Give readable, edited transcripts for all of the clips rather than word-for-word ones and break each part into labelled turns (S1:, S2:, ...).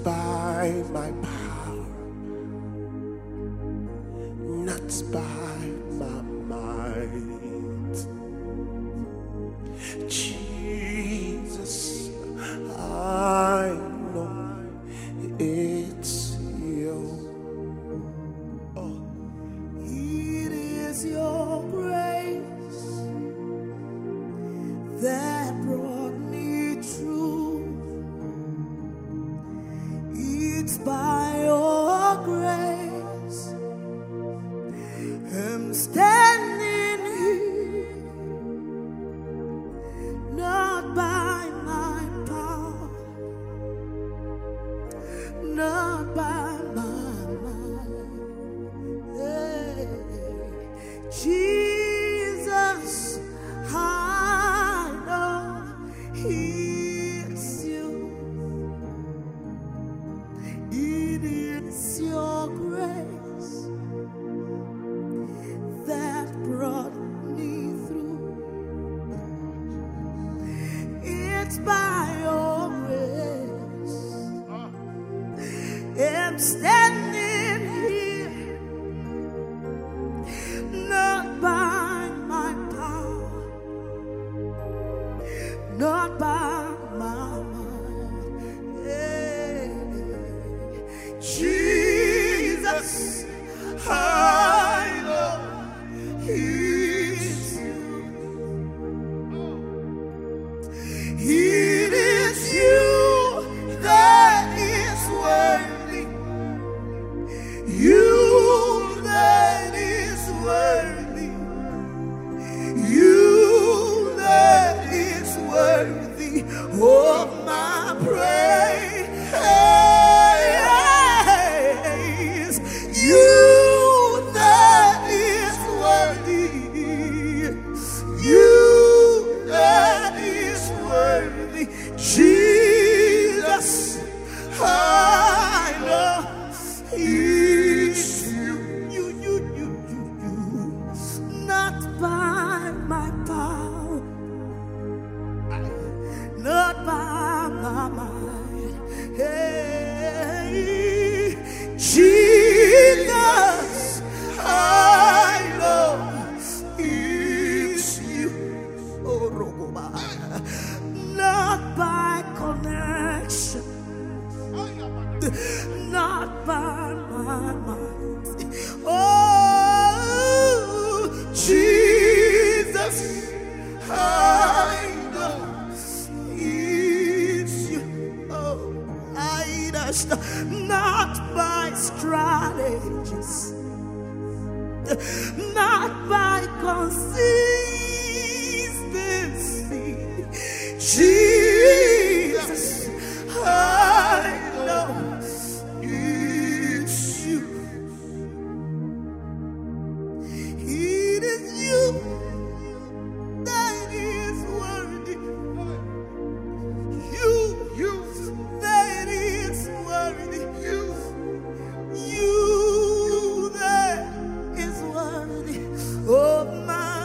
S1: by my power, not by my might. Jesus, I know it's you. Oh,
S2: it is your grace that brought me through. It's by your grace I'm standing here, not by my power, not by my mind. Hey, Jesus, I know it's you. It is your grace that brought me through. It's by your grace I'm standing here, not by my power, not by my mind. Hey, Jesus, I know it's you. It is you that is worthy. You that is worthy. You that is worthy of my praise. You that is worthy. You that is worthy. Jesus, I know it's you. You. Not by my power, not by my mind. Hey, Jesus, I know it's you. Oh, Rogoba. Not by connection, not by my mind. Oh, Jesus, I know it's you. Oh, not by strategies, not by consistency. Jesus, I know it's you. It is you that is worthy. You that is worthy. You that is worthy of my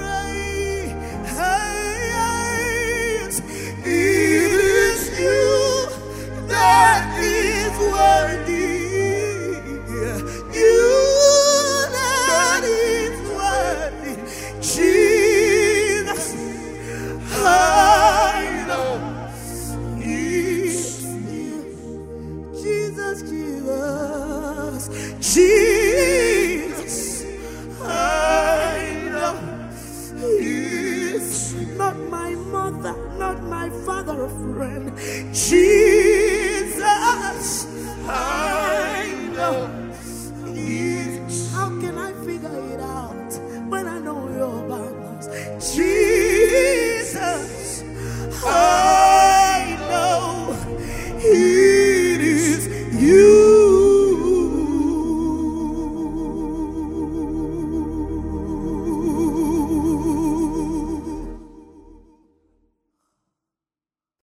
S2: praise. It is you that is worthy. You that is worthy. Jesus, I know it's you. Jesus, I know it's not my mother, not my father or friend. Jesus, I